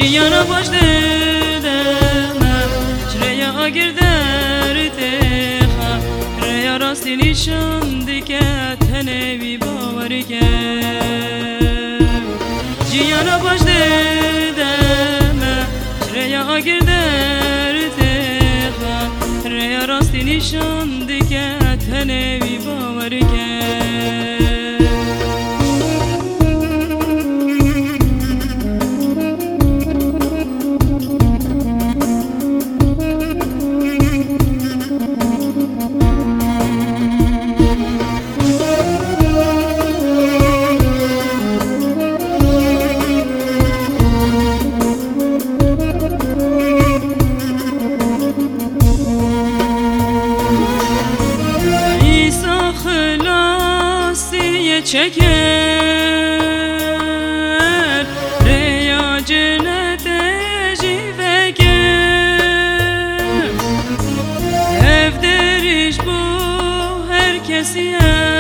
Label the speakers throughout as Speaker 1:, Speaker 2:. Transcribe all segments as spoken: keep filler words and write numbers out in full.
Speaker 1: جیانا باش ددم چریا گردرته ریا راستی نشان دیکت هنوی باوری که جیانا باش ددم چریا گردرته ریا راستی نشان دیکت هنوی باوری که çeker reya cennete jiveker ev deriş bu herkesiye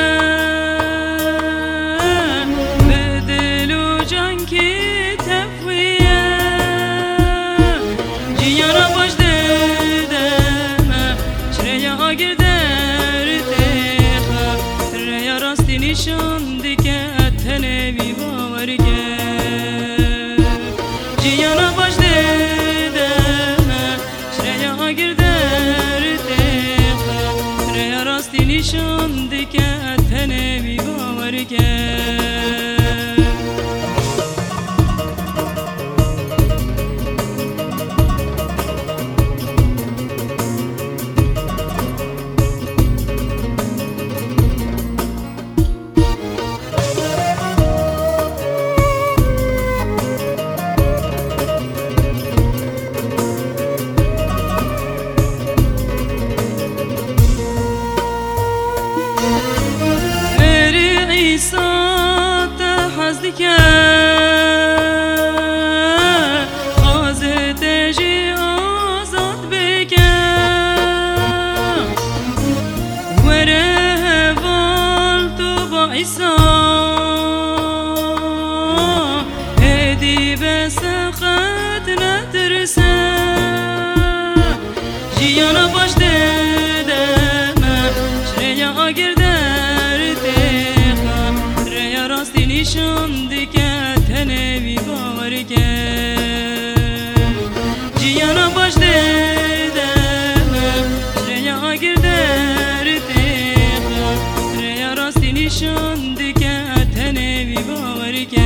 Speaker 1: bedel u can ki tefviye ciyana baş dedeme şreya girder teha reya rasti nişan هنوی باوری که جیانا باش ددم شریا گردرته ریا راستی نشان دیکت هنوی باوری که که خازت جی آزاد بکن وره وال تو با عیسا هدی بس خط نترسه جیانا باش ددم شریا گردر تخا ریا راستی نشان دیکت هنوی باوری که جیانا باش ددم ریا گردر تخا ریا راستی نشان دیکت هنوی باوری که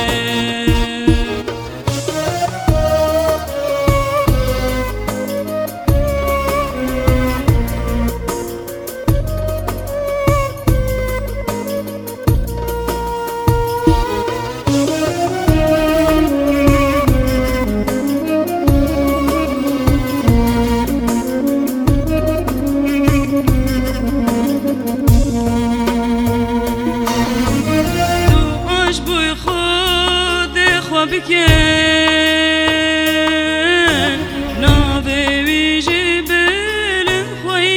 Speaker 1: بکن ناوی ویجی بلن خوی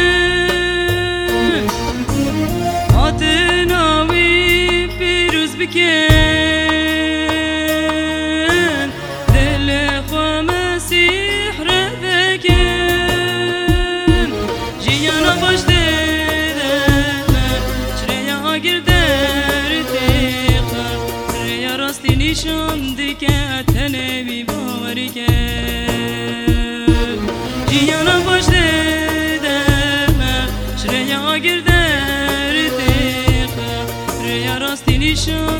Speaker 1: کن آت ناوی پیروز بکن دل خوا مسیح رو بکن جیانا باش ددم چریا گردر تخا ریا راستی نشان دیکت هنوی باوری که جیانا باش ددم شریا گردر تخا ریا راستی نشان